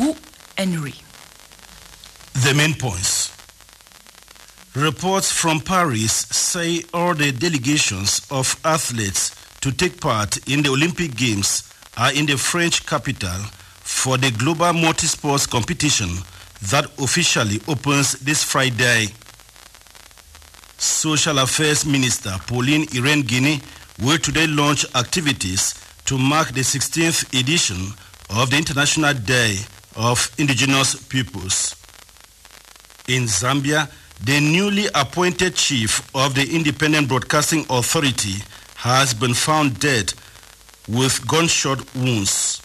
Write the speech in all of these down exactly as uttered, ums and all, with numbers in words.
Gu Henry. The main points. Reports from Paris say all the delegations of athletes to take part in the Olympic Games are in the French capital for the global multi-sports competition that officially opens this Friday. Social Affairs Minister Pauline Irene Guinée will today launch activities to mark the sixteenth edition of the International Day of Indigenous Peoples. In Zambia, the newly appointed chief of the Independent Broadcasting Authority has been found dead with gunshot wounds.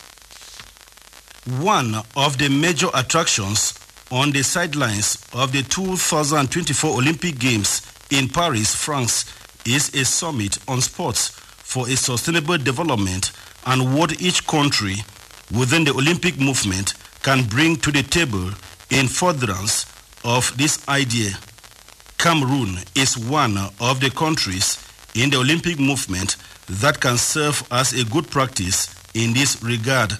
One of the major attractions on the sidelines of the two thousand twenty-four Olympic Games in Paris, France, is a summit on sports for a sustainable development and what each country within the Olympic movement can bring to the table in furtherance of this idea. Cameroon is one of the countries in the Olympic movement that can serve as a good practice in this regard.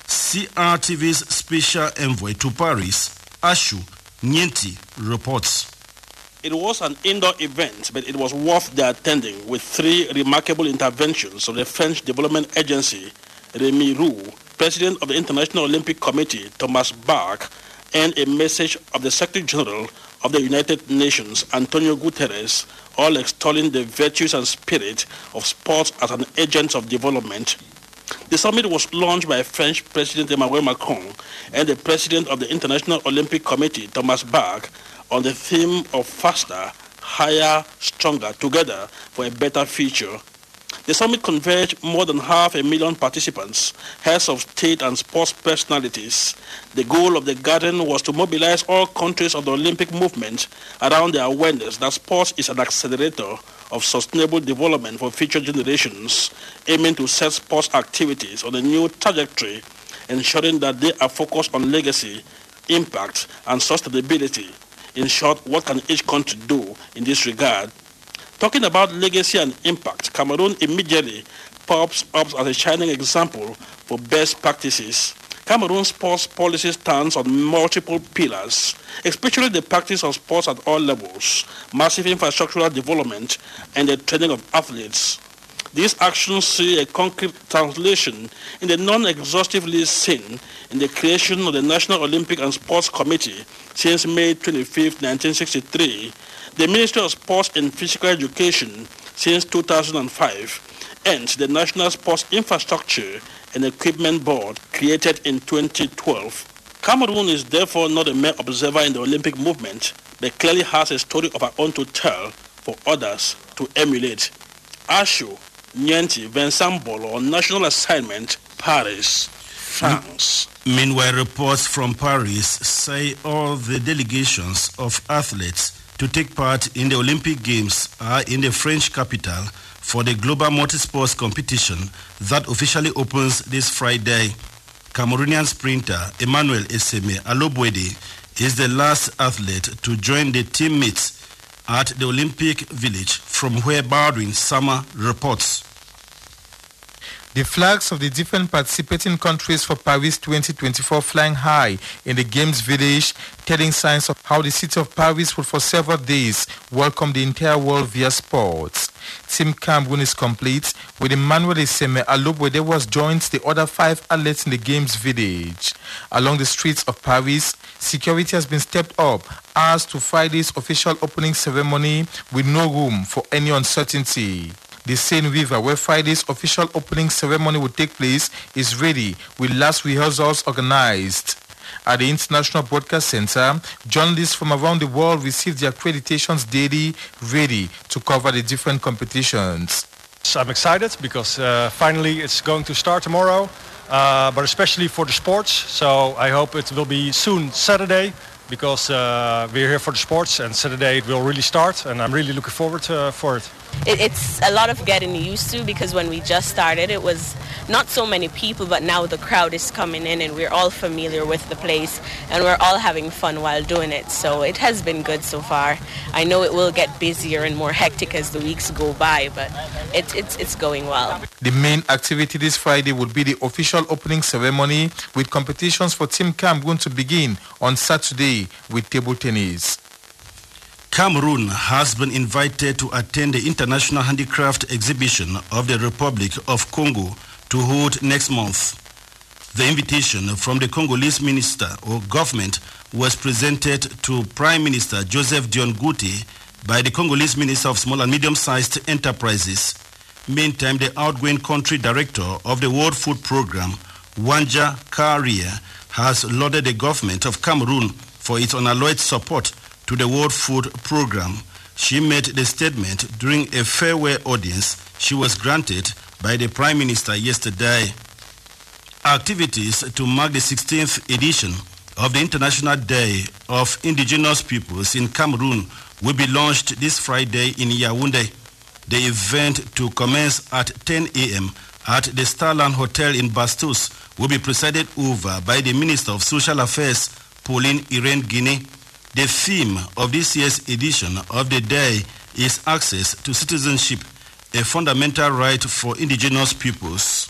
C R T V's special envoy to Paris, Ashu Nyenti, reports. It was an indoor event, but it was worth the attending, with three remarkable interventions of the French Development Agency, Rémi Roux, President of the International Olympic Committee, Thomas Bach, and a message of the Secretary General of the United Nations, Antonio Guterres, all extolling the virtues and spirit of sports as an agent of development. The summit was launched by French President Emmanuel Macron and the President of the International Olympic Committee, Thomas Bach, on the theme of faster, higher, stronger, together for a better future. The summit converged more than half a million participants, heads of state and sports personalities. The goal of the gathering was to mobilize all countries of the Olympic movement around the awareness that sports is an accelerator of sustainable development for future generations, aiming to set sports activities on a new trajectory, ensuring that they are focused on legacy, impact, and sustainability. In short, what can each country do in this regard? Talking about legacy and impact, Cameroon immediately pops up as a shining example for best practices. Cameroon's sports policy stands on multiple pillars, especially the practice of sports at all levels, massive infrastructural development, and the training of athletes. These actions see a concrete translation in the non-exhaustive list seen in the creation of the National Olympic and Sports Committee since May twenty-fifth, nineteen sixty-three, the Ministry of Sports and Physical Education since two thousand five, and the National Sports Infrastructure and Equipment Board created in twenty twelve. Cameroon is therefore not a mere observer in the Olympic movement, but clearly has a story of her own to tell for others to emulate. Ashu Nyenti, Vincent Bolo, on national assignment, Paris, France. Meanwhile, reports from Paris say all the delegations of athletes to take part in the Olympic Games are in the French capital for the global multi-sports competition that officially opens this Friday. Cameroonian sprinter Emmanuel Eseme Alobwede is the last athlete to join the teammates at the Olympic Village, from where Baldwin Sama reports. The flags of the different participating countries for Paris twenty twenty-four flying high in the Games Village, telling signs of how the city of Paris will for several days welcome the entire world via sports. Team Cameroon is complete, with Emmanuel Eseme Alobwede was joined the other five athletes in the Games Village. Along the streets of Paris, security has been stepped up as to Friday's official opening ceremony, with no room for any uncertainty. The Seine River, where Friday's official opening ceremony will take place, is ready, with last rehearsals organized. At the International Broadcast Center, journalists from around the world receive their accreditations daily, ready to cover the different competitions. So I'm excited because uh, finally it's going to start tomorrow, uh, but especially for the sports. So I hope it will be soon Saturday, because uh, we're here for the sports, and Saturday it will really start, and I'm really looking forward uh, for it. it, it's a lot of getting used to, because when we just started, it was not so many people, but now the crowd is coming in and we're all familiar with the place and we're all having fun while doing it. So it has been good so far. I know it will get busier and more hectic as the weeks go by, but it, it's, it's going well. The main activity this Friday would be the official opening ceremony, with competitions for Team Cameroon to begin on Saturday with table tennis. Cameroon has been invited to attend the International Handicraft Exhibition of the Republic of Congo to hold next month. The invitation from the Congolese minister or government was presented to Prime Minister Joseph Dion Ngute by the Congolese Minister of Small and Medium-Sized Enterprises. Meantime, the outgoing country director of the World Food Programme, Wanja Karia, has lauded the government of Cameroon for its unalloyed support to the World Food Programme. She made the statement during a farewell audience she was granted by the Prime Minister yesterday. Activities to mark the sixteenth edition of the International Day of Indigenous Peoples in Cameroon will be launched this Friday in Yaoundé. The event, to commence at ten a.m. at the Starland Hotel in Bastos, will be presided over by the Minister of Social Affairs, Pauline Irene Guinée. The theme of this year's edition of the day is access to citizenship, a fundamental right for indigenous peoples.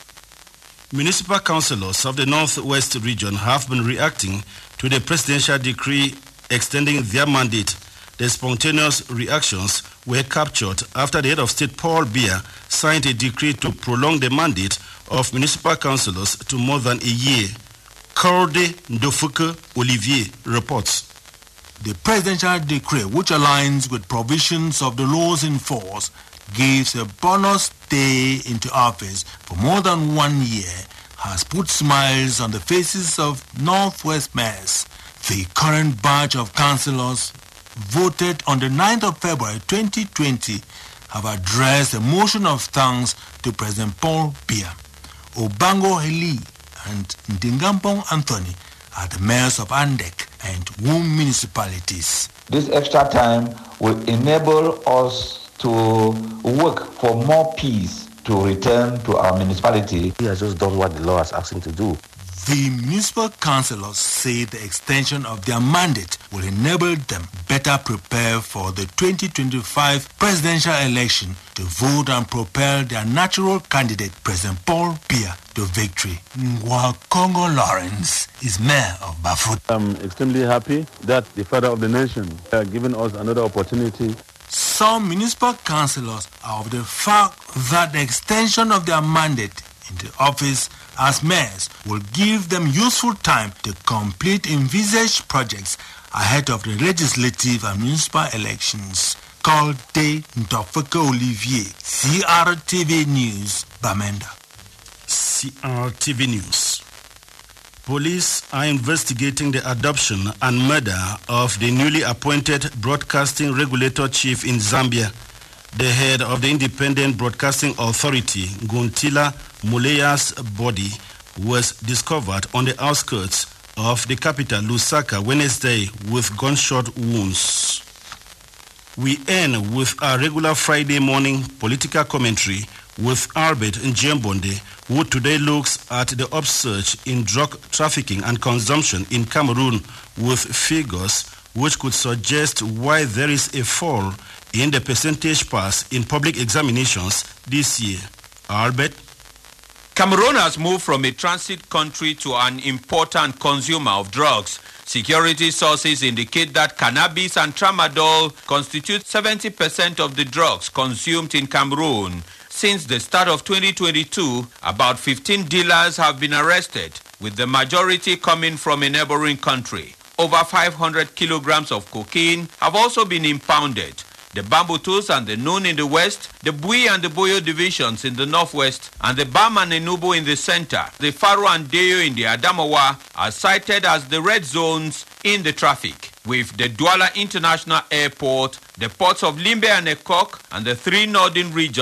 Municipal councillors of the Northwest region have been reacting to the presidential decree extending their mandate. The spontaneous reactions were captured after the head of state, Paul Biya, signed a decree to prolong the mandate of municipal councillors to more than a year. Corday Ndofuke Olivier reports. The presidential decree, which aligns with provisions of the laws in force, gives a bonus stay into office for more than one year, has put smiles on the faces of Northwest mayors. The current batch of councillors voted on the ninth of February twenty twenty have addressed a motion of thanks to President Paul Biya. Obango Heli and Ndingampong Anthony are the mayors of Andek and Wum municipalities. This extra time will enable us to work for more peace to return to our municipality. He has just done what the law has asked him to do. The municipal councillors say the extension of their mandate will enable them better prepare for the twenty twenty-five presidential election to vote and propel their natural candidate, President Paul Biya, to victory. Ngwakongo Lawrence is mayor of Bafut. I'm extremely happy that the father of the nation has given us another opportunity. Some municipal councillors are of the fact that the extension of their mandate into office as mayors will give them useful time to complete envisaged projects ahead of the legislative and municipal elections. Called Day Ndofuke Olivier, C R T V News, Bamenda. C R T V News. Police are investigating the adoption and murder of the newly appointed broadcasting regulator chief in Zambia. The head of the Independent Broadcasting Authority, Guntila Muleya's body was discovered on the outskirts of the capital, Lusaka, Wednesday with gunshot wounds. We end with our regular Friday morning political commentary with Albert Njembonde, who today looks at the upsurge in drug trafficking and consumption in Cameroon with figures which could suggest why there is a fall in the percentage pass in public examinations this year. Albert? Cameroon has moved from a transit country to an important consumer of drugs. Security sources indicate that cannabis and tramadol constitute seventy percent of the drugs consumed in Cameroon. Since the start of twenty twenty-two, about fifteen dealers have been arrested, with the majority coming from a neighboring country. Over five hundred kilograms of cocaine have also been impounded. The Bambutus and the Nun in the west, the Bui and the Boyo divisions in the northwest, and the Bam and Enubu in the center, the Faro and Deyo in the Adamawa are cited as the red zones in the traffic, with the Douala International Airport, the ports of Limbe and Ekok, and the three northern regions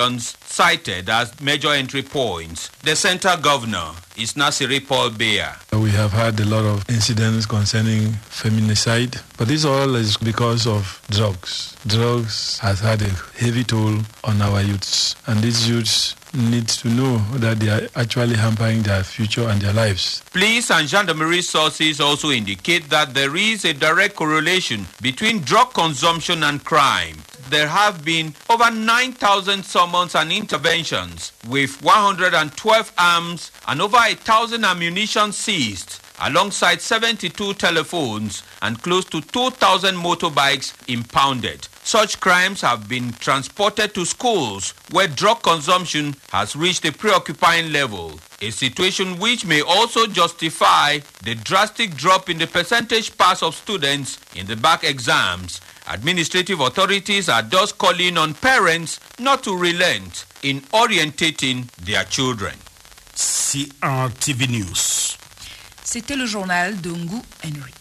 cited as major entry points. The center governor is Nasiri Paul Beya. We have had a lot of incidents concerning feminicide, but this all is because of drugs. Drugs has had a heavy toll on our youths, and these youths need to know that they are actually hampering their future and their lives. Police and gendarmerie sources also indicate that there is a direct correlation between drug consumption and crime. There have been over nine thousand summons and interventions, with one hundred twelve arms and over one thousand ammunition seized, alongside seventy-two telephones and close to two thousand motorbikes impounded. Such crimes have been transported to schools where drug consumption has reached a preoccupying level, a situation which may also justify the drastic drop in the percentage pass of students in the back exams. Administrative authorities are thus calling on parents not to relent in orientating their children. C R T V News. C'était le journal de Ngou Henry.